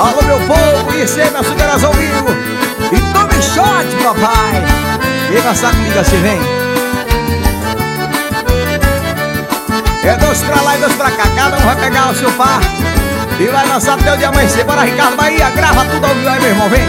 Alô, meu povo, isso aí, meu açúcaras ao vivo. E tome shot, papai. Vem dançar comigo assim, vem. É dois pra lá e dois pra cá, cada um vai pegar o seu par e vai dançar até o dia amanhecer. Bora, Ricardo Bahia, grava tudo ao vivo aí, meu irmão, vem.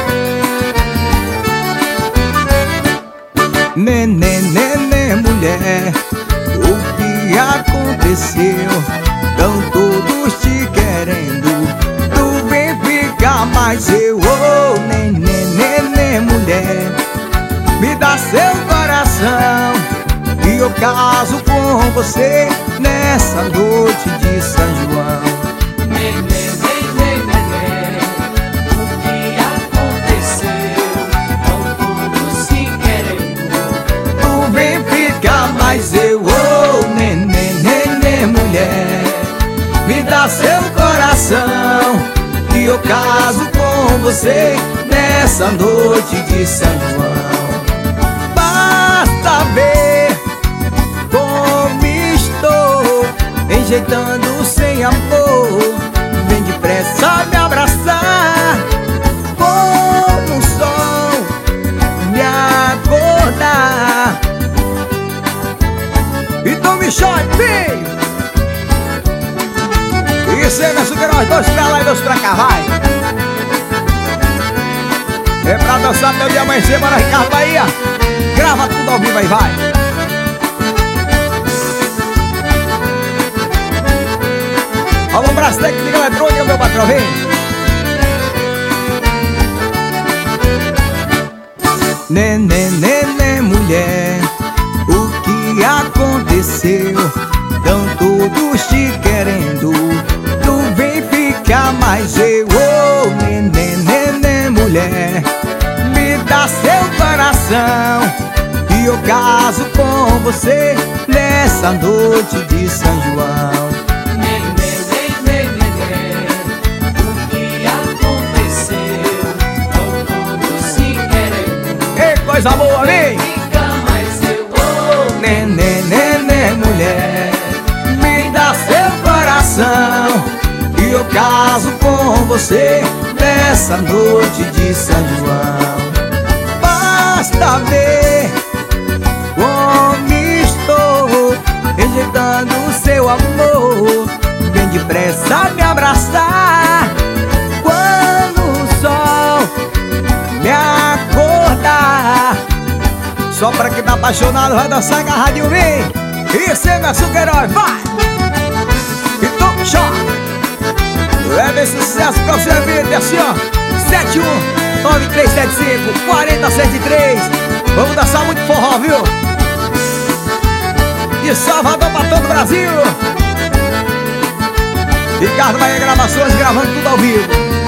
Nenê, nenê, mulher, o que aconteceu? Tão todos te querendo, tu vem ficar mais eu. Oh, nenê, nenê, mulher, me dá seu coração e eu caso com você nessa noite de São João. Nenê, nenê, nenê, o que aconteceu? Tão todos se querendo, Tu vem ficar mais eu. Oh, nenê, nenê, mulher, me dá seu coração e eu caso com você nessa noite de São João. Basta ver como estou enjeitando sem amor, vem depressa me abraçar, como um sol me acordar. Então me chore, filho. Isso aí, meu açúcar, dois pra lá e dois pra cá, vai. É pra dançar até o dia amanhecer, bora, Ricardo Bahia. Grava tudo ao vivo aí, vai. Alô, braço técnico eletrônica, meu patrão, vem. Nenê, nenê, mulher, o que aconteceu? Tão todos te querendo, tu vem ficar mais eu. Oh, nenê, nenê, mulher, me dá seu coração e eu caso com você nessa noite de São João. nenê, nenê, nenê, o que aconteceu? Tão todos se querendo, Ei, coisa boa, vem! fica mais eu. Oh, Nenê, nenê, mulher, me dá seu coração e eu caso com você nessa noite de São João. Basta ver como estou rejeitando o seu amor, vem depressa me abraçar quando o sol me acordar. Só pra quem tá apaixonado vai dançar agarradinho, vem. Isso é meu açúcar herói, vai. Então, chora. Leva esse sucesso pra sua vida, assim ó, 71-9375-4073. Vamos dançar muito forró, viu? De Salvador pra todo o Brasil. Ricardo Bahia Gravações, gravando tudo ao vivo.